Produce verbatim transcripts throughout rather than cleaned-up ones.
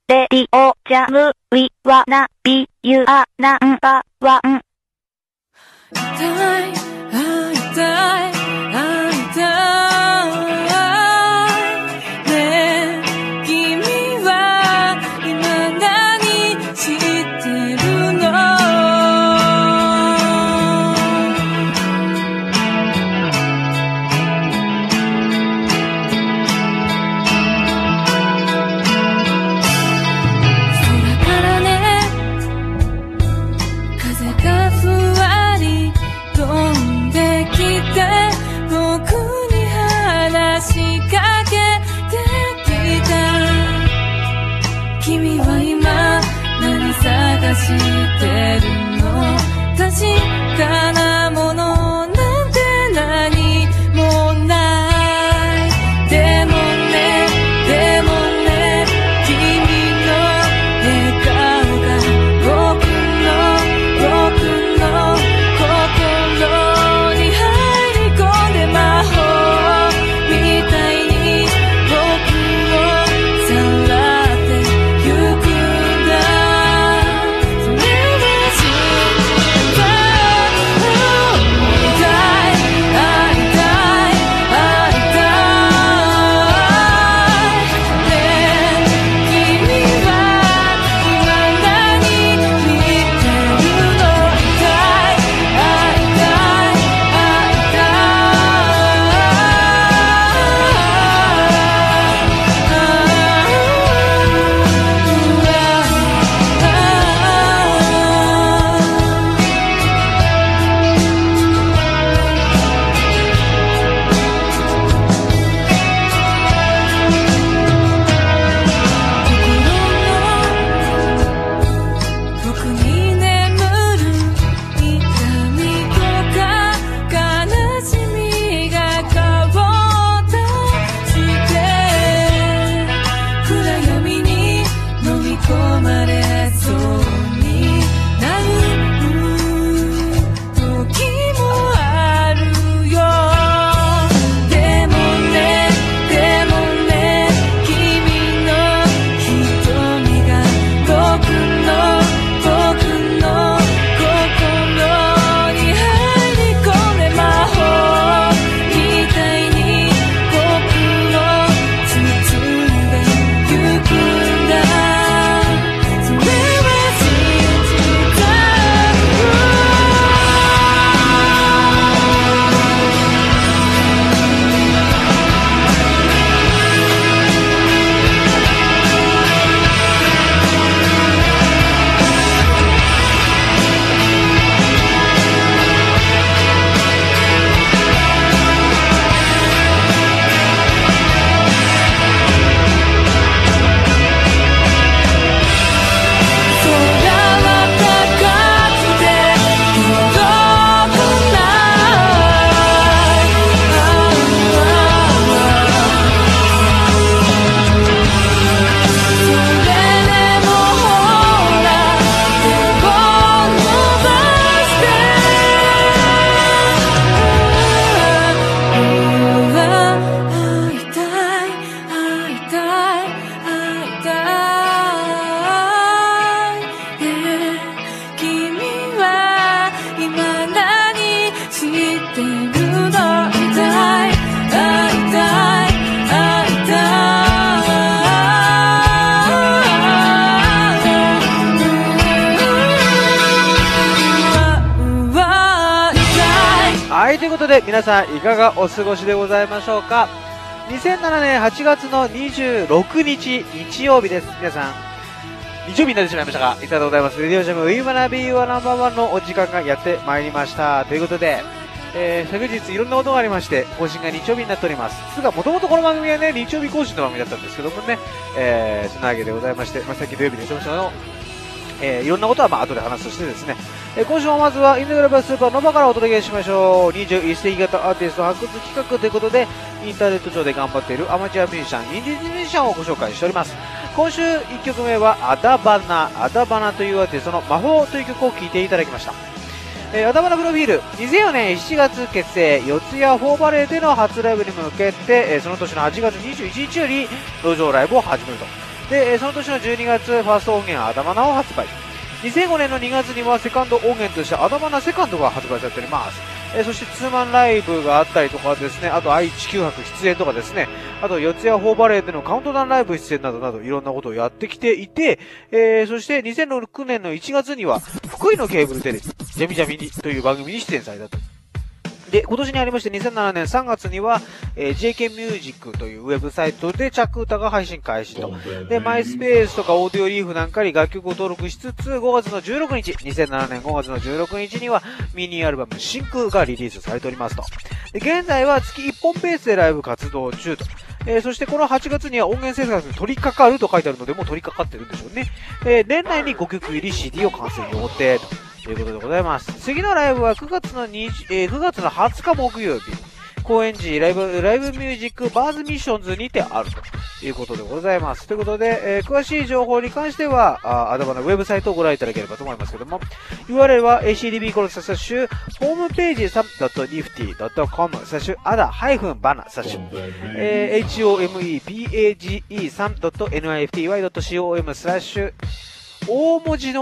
レディオジャムウィワナビユアナンバーワン。 会いたい、会いたい、会いたい。ねえ、君は今何してるの？空からね、風がふわり飛んできて僕に話しかけてきた。君は今何探してるの？確かなものなんて何もない。でもね、でもね、君の笑顔が僕の僕の心に入り込んで魔法みたいに僕をさらってゆくんだ。それは信じた。会いたい、会いたい、会いたい。ねえ、君は今何見てるの？会いたい、会いたい、会いた僕に眠る痛みとか悲しみが顔を出して暗闇に飲み込まれそうになる時もあるよ。でもね、でもね、君の瞳が僕の僕の心に入り込んで魔法みたいに僕を包んでゆくんだ。それは信じた。空は高くて届かない。それでもほら手を伸ばして会いたい、会いたい、会いたい。ねえ、君は今何してるの？会いたい、会いたい、会いたい。会いたい。 はい、ということで皆さんいかがお過ごしでございましょうか。にせんななねんはちがつのにじゅうろくにち日曜日です。皆さん日曜日になってしまいましたが、いかがでございます。レディオジャムウィーマナビーワナンバーワンのお時間がやってまいりましたということで、えー、昨日いろんなことがありまして更新が日曜日になっております。ですがもともとこの番組はね日曜日更新の番組だったんですけどもね、えー、そのわけでございまして、まあ、さっき土曜日に言ってましたのえー、いろんなことはまあ後で話すとしてですね、えー、今週もまずはインドグラブスーパーノバからお届けしましょう。にじゅういっせいき型アーティスト発掘企画ということで、インターネット上で頑張っているアマチュアミュージシャン、インディーズミュージシャンをご紹介しております。今週いっきょくめはアダバナ、アダバナというアーティストの魔法という曲を聴いていただきました。えー、アダバナプロフィール、にせんよねんしちがつ結成、四谷フォーバレーでの初ライブに向けて、えー、その年のはちがつにじゅういちにちより路上ライブを始めると。 で、その年のじゅうにがつ、ファースト音源アダマナを発売。にせんごねんのにがつにはセカンド音源としてアダマナセカンドが発売されております。えー、そしてツーマンライブがあったりとかですね、あと愛・地球博出演とかですね、あと四谷フォーバレーでのカウントダウンライブ出演などなどいろんなことをやってきていて、えー、そしてにせんろくねんのいちがつには福井のケーブルテレビ、ジャミジャミにという番組に出演されたと。で、今年にありましてにせんななねんさんがつには、えー、ジェーケー ミュージックというウェブサイトでチャック歌が配信開始と。で、マイスペースとかオーディオリーフなんかに楽曲を登録しつつ、ごがつのじゅうろくにち、にせんななねんごがつのじゅうろくにちにはミニアルバム真空がリリースされておりますと。で、現在は月いっぽんペースでライブ活動中と。えー、そしてこのはちがつには音源制作に取り掛かると書いてあるので、もう取り掛かってるんでしょうね。えー、年内にごきょく入り シーディー を完成予定と。ということでございます。次のライブはくがつのにじゅう、えー、くがつのはつか木曜日、高円寺ライブ、ライブミュージックバーズミッションズにてあるということでございます。ということで、えー、詳しい情報に関しては、あ、アダバのウェブサイトをご覧いただければと思いますけども、ユーアールエル は エーシーディービー コロスラッシュ、ホームページ サムドットニフティドットコム スラッシュ、アダハイフンバナスラッシュ、えー、エイチオーエムイーピーエージーイー サムドットニフティワイドットコム スラッシュ、大文字の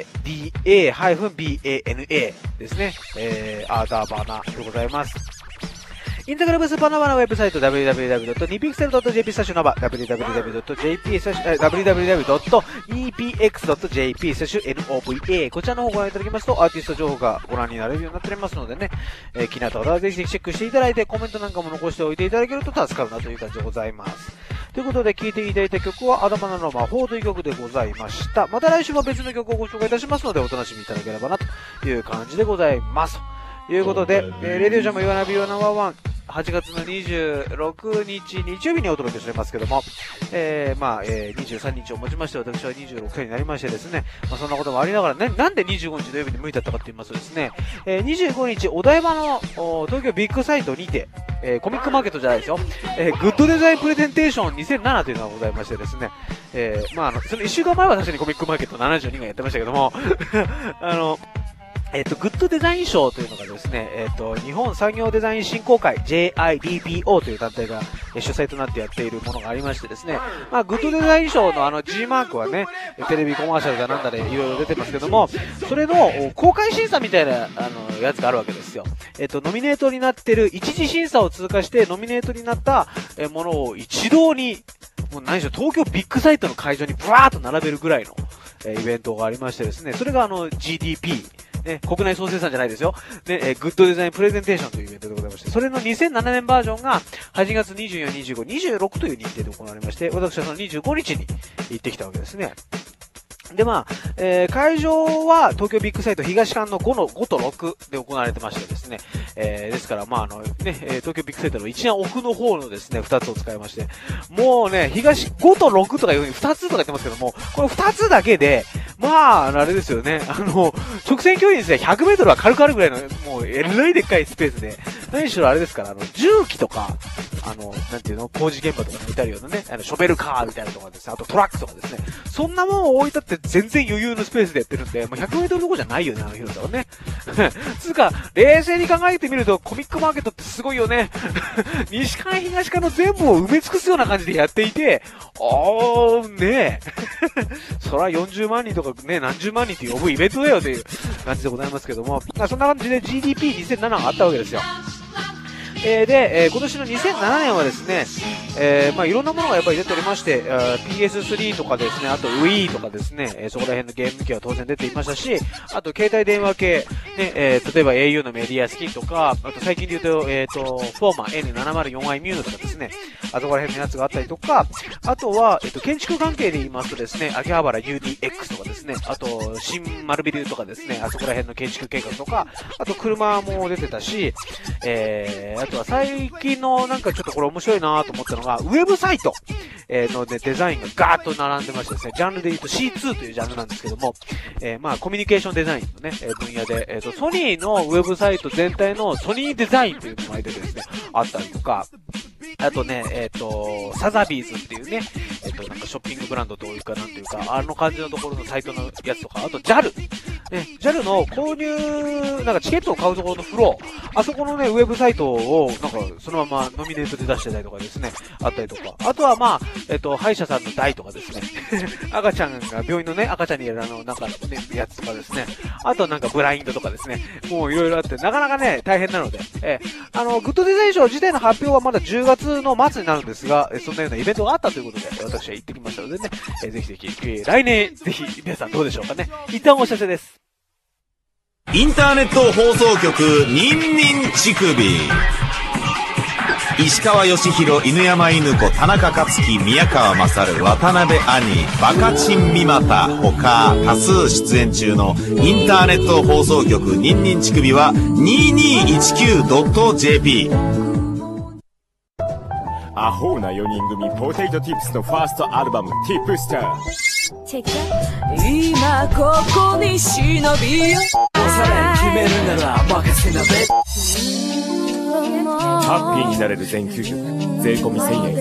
A、D、A、B、A、N、A ですね。えー、アダバナでございます。インタグラムスパナバナウェブサイト ダブリューダブリューダブリュードットニピクセルドットジェーピー スタッシュナバ ダブリューダブリューダブリュードットジェーピー スタッシュ ダブリューダブリューダブリュードットニピエックスドットジェーピー スタッシュ エヌオーブイエー こちらの方をご覧いただきますとアーティスト情報がご覧になれるようになっておりますのでね、えー、気になった方はぜひぜひチェックしていただいてコメントなんかも残しておいていただけると助かるなという感じでございます。ということで聴いていただいた曲はアダバナの魔法という曲でございました。また来週も別の曲をご紹介いたしますのでお楽しみいただければなという感じでございます。ということで、えー、レディオジャムイワナビオナンバーワンはちがつのにじゅうろくにち日曜日にお届けしておりますけども、えー、まあ、えー、にじゅうさんにちをもちまして私はにじゅうろくさいになりましてですね、まあそんなこともありながらね、なんでにじゅうごにち土曜日に無理だったかって言いますとですね、えー、にじゅうごにちお台場の東京ビッグサイトにて、えー、コミックマーケットじゃないですよ、えー、グッドデザインプレゼンテーションにせんななというのがございましてですね、えー、まああの、そのいっしゅうかんまえは確かにコミックマーケットななじゅうにがやってましたけども、あの、えっと、グッドデザイン賞というのがですね、えっと、日本産業デザイン振興会 ジェイアイディーピーオー という団体が主催となってやっているものがありましてですね、まあ、グッドデザイン賞のあの G マークはね、テレビコマーシャルだなんだでいろいろ出てますけども、それの公開審査みたいな、あの、やつがあるわけですよ。えっと、ノミネートになってる、一次審査を通過してノミネートになったものを一堂に、もう何でしょう、東京ビッグサイトの会場にブワーッと並べるぐらいの、えー、イベントがありましてですね、それがあの ジーディーピー、ね、国内総生産じゃないですよ。ね、えー、グッドデザインプレゼンテーションというイベントでございまして、それのにせんななねんバージョンがはちがつにじゅうよっか、にじゅうご、にじゅうろくという日程で行われまして、私はそのにじゅうごにちに行ってきたわけですね。で、まあ、えー、会場は東京ビッグサイト東館のごのごとろくで行われてましてですね、えー、ですから、まあ、あの、ね、東京ビッグサイトの一番奥の方のですね、ふたつを使いまして、もうね、東ごとろくとかいう風にふたつとか言ってますけども、このふたつだけで、まあ、あれですよね、あの、直線距離にですね、ひゃくメートルは軽くあるぐらいの、もう、えらいでっかいスペースで、何しろあれですから、あの、重機とか、あの、なんていうの、工事現場とかに置いてあるようなね、あの、ショベルカーみたいなとかですね、あとトラックとかですね、そんなもんを置いたって全然余裕のスペースでやってるんで、まあ、ひゃくメートルどころじゃないよね、あの広さはね。つうか、冷静に考えてみると、コミックマーケットってすごいよね。西館東館の全部を埋め尽くすような感じでやっていて、おー、ねえ。そらよんじゅうまんにんとかね、何十万人って呼ぶイベントだよという感じでございますけども、まあ、そんな感じで ジーディーピーにせんなな があったわけですよ。えー、で、えー、今年のにせんななねんはですね、えー、まあいろんなものがやっぱり出ておりまして、ピーエススリー とかですね、あと Wii とかですね、えー、そこら辺のゲーム機は当然出ていましたし、あと携帯電話系、ね、えー、例えば エーユー のメディアスキンとか、あと最近で言うと、えっ、ー、と、フォーマ エヌななまるよんアイ ミューとかですね、あそこら辺のやつがあったりとか、あとは、えっ、ー、と、建築関係で言いますとですね、秋葉原 ユーディーエックス とかですね、あと、新丸ビルとかですね、あそこら辺の建築計画とか、あと車も出てたし、えー、あとは最近のなんかちょっとこれ面白いなと思ったのが、ウェブサイトの、ね、デザインがガーッと並んでましてですね、ジャンルで言うと シーツー というジャンルなんですけども、えー、まあコミュニケーションデザインのね、分野で、えっと、ソニーのウェブサイト全体のソニーデザインというのが出てですね、あったりとか、あとね、えっと、サザビーズっていうね、えっと、なんかショッピングブランドというかなんていうか、あの感じのところのサイトのやつとか、あと ジャル。 ね、ジャル の購入、なんかチケットを買うところのフロー、あそこのね、ウェブサイトを、なんか、そのままノミネートで出してたりとかですね、あったりとか。あとはまあ、えっと、歯医者さんの台とかですね、赤ちゃんが、病院のね、赤ちゃんにやるあの、なんかね、やつとかですね、あとはなんかブラインドとかですね、もういろいろあって、なかなかね、大変なので、えー、あの、グッドデザイン賞自体の発表はまだじゅうがつの末になるんですが、そんなようなイベントがあったということで、私は行ってきましたのでね、えー、ぜひぜひ、えー、来年、ぜひ、皆さんどうでしょうかね。一旦お知らせです。 インターネット放送局ニンニン乳首、石川義弘、犬山犬子、田中克樹、宮川勝、渡辺兄、バカチン三股他多数出演中のインターネット放送局ニンニン乳首は にーにーいちきゅうドットジェーピー。 アホなよにん組ポテトティップスのファーストアルバムティップスター、 今ここに忍びよおさらに決めるなら任せなべ。 ハッピーになれる全きゅうきょく税込みせんえん。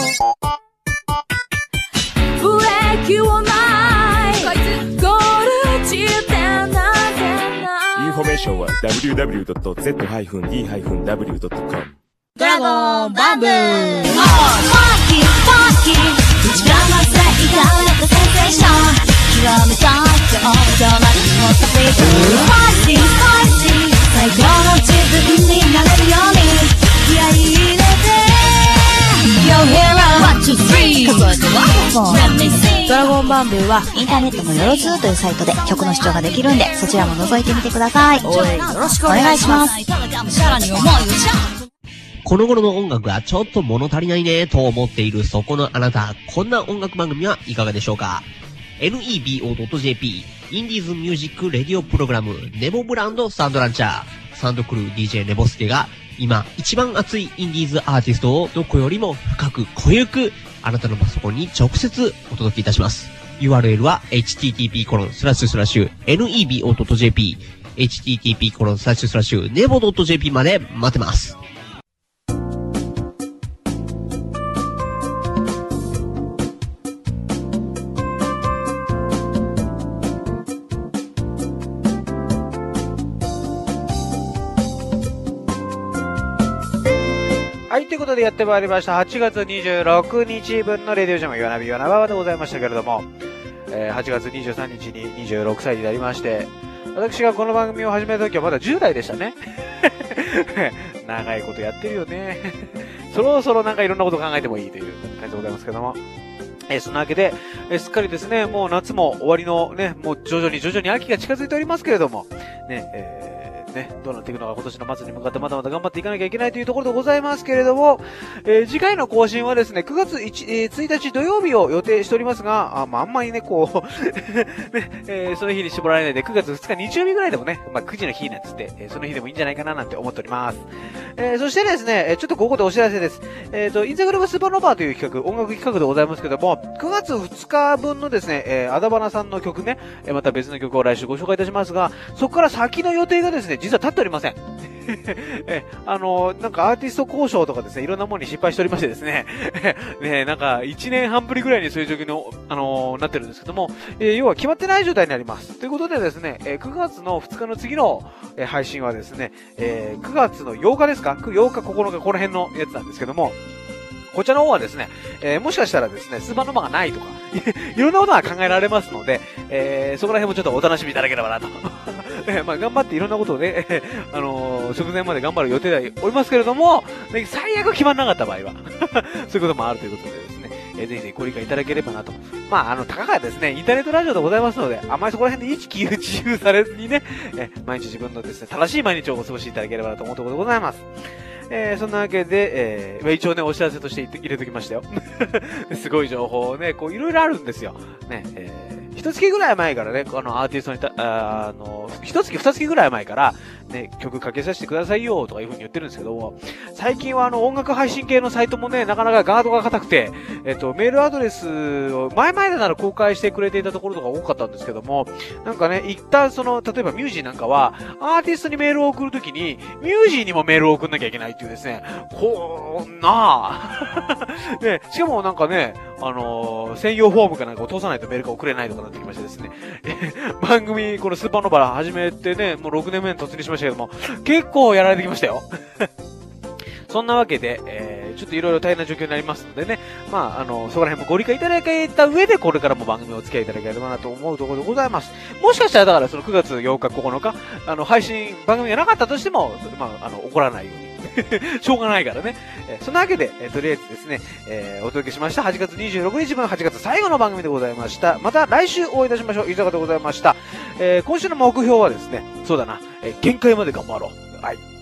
ブレーキはないゴール地点なぜな。 インフォメーションは ダブリューダブリュードットゼットディーダブリュードットコム。 ドラゴンバンブー、もうファンキーファンキー、内側のせいからのセンセーション、極めたいって思うまでもっとフリーク、ファイティーファイティー、最高の自分になれるように気合い入れて Yo hero ワンツースリー 数えてワンフォー Let me see。 ドラゴンバンブーはインターネットのよろずというサイトで曲の視聴ができるんで、そちらも覗いてみてください。おい、よろしくお願いします。さらに思いをちゃん、 この頃の音楽がちょっと物足りないねと思っているそこのあなた、こんな音楽番組はいかがでしょうか。 エヌイービーオードットジェーピー インディーズミュージックレディオプログラムネボブランドサウンドランチャー、サウンドクルー ディージェー ネボスケが今一番熱いインディーズアーティストをどこよりも深く濃ゆくあなたのパソコンに直接お届けいたします。 ユーアールエル は エイチティーティーピーコロンスラッシュスラッシュエヌイービーオードットジェーピー エイチティーティーピーコロンスラッシュスラッシュネボドットジェーピー まで待ってます。 はい、ということでやってまいりました。はちがつにじゅうろくにちぶんのレディオジャム、ヨナビヨナババでございましたけれども、えー、はちがつにじゅうさんにちににじゅうろくさいになりまして、私がこの番組を始めた時はまだじゅうだいでしたね。長いことやってるよね。そろそろなんかいろんなこと考えてもいいという感じでございますけども。えー、そんなわけで、えー、すっかりですね、もう夏も終わりのね、もう徐々に徐々に秋が近づいておりますけれども、ね、えーね、どうなっていくのか今年の末に向かってまだまだ頑張っていかなきゃいけないというところでございますけれども、えー、次回の更新はですね、くがつついたち土曜日を予定しておりますが、あ、まあ、あんまりね、こう、ね、えー、その日に絞られないで、くがつふつか日曜日ぐらいでもね、まあ、くじの日なんつって、えー、その日でもいいんじゃないかななんて思っております。えー、そしてですね、ちょっとここでお知らせです。えっと、インザグラムスーパーノバーという企画、音楽企画でございますけども、くがつふつかぶんのですね、えー、アダバナさんの曲ね、えー、また別の曲を来週ご紹介いたしますが、そこから先の予定がですね、実は立っておりません。え、あの、なんかアーティスト交渉とかですね、いろんなものに失敗しておりましてですね、ね、なんかいちねんはんぶりぐらいにそういう状況に、あのー、なってるんですけども、えー、要は決まってない状態になります。ということでですね、えー、くがつのふつかの次の、えー、配信はですね、えー、くがつのようかですか ?ようか、ここのか、この辺のやつなんですけども、こちらの方はですね、えー、もしかしたらですね、スーパーノマがないとか、いろんなことが考えられますので、えー、そこら辺もちょっとお楽しみいただければなと。えー、まあ頑張っていろんなことをね、えー、あのー、直前まで頑張る予定でおりますけれども、ね、最悪決まんなかった場合は、そういうこともあるということでですね、えー、ぜひぜひご理解いただければなと。まあ、あの、たかがですね、インターネットラジオでございますので、あんまりそこら辺で意識自由されずにね、えー、毎日自分のですね、正しい毎日をお過ごしいただければなと思うところでございます。えー、そんなわけで、えー、一応ね、お知らせとして入れときましたよ。すごい情報をね、こう、いろいろあるんですよ。ね、えー、一月ぐらい前からね、あの、アーティストにた、あ, あの、一月、二月ぐらい前から、ね、曲かけさせてくださいよ、とかいう風に言ってるんですけども、最近はあの、音楽配信系のサイトもね、なかなかガードが硬くて、えっと、メールアドレスを、前々でなら公開してくれていたところとか多かったんですけども、なんかね、一旦その、例えばミュージーなんかは、アーティストにメールを送るときに、ミュージーにもメールを送んなきゃいけないっていうですね、こんなね、しかもなんかね、あのー、専用フォームかなんかを通さないとメールが送れないとかなってきましてですね、番組、このスーパーノバラ始めてね、もうろくねんめに突入しましたけども、結構やられてきましたよ。そんなわけで、えー、ちょっといろいろ大変な状況になりますのでね、まあ、あの、そこら辺もご理解いただけた上で、これからも番組をお付き合いいただければなと思うところでございます。もしかしたら、だからそのくがつようか、ここのか、あの、配信、番組がなかったとしても、まあ、あの、怒らないように。しょうがないからね。えー、そんなわけで、えー、とりあえずですね、えー、お届けしました。はちがつにじゅうろくにち分、はちがつ最後の番組でございました。また来週お会いいたしましょう。いかがでございました。えー、今週の目標はですね、そうだな、えー、限界まで頑張ろう。はい。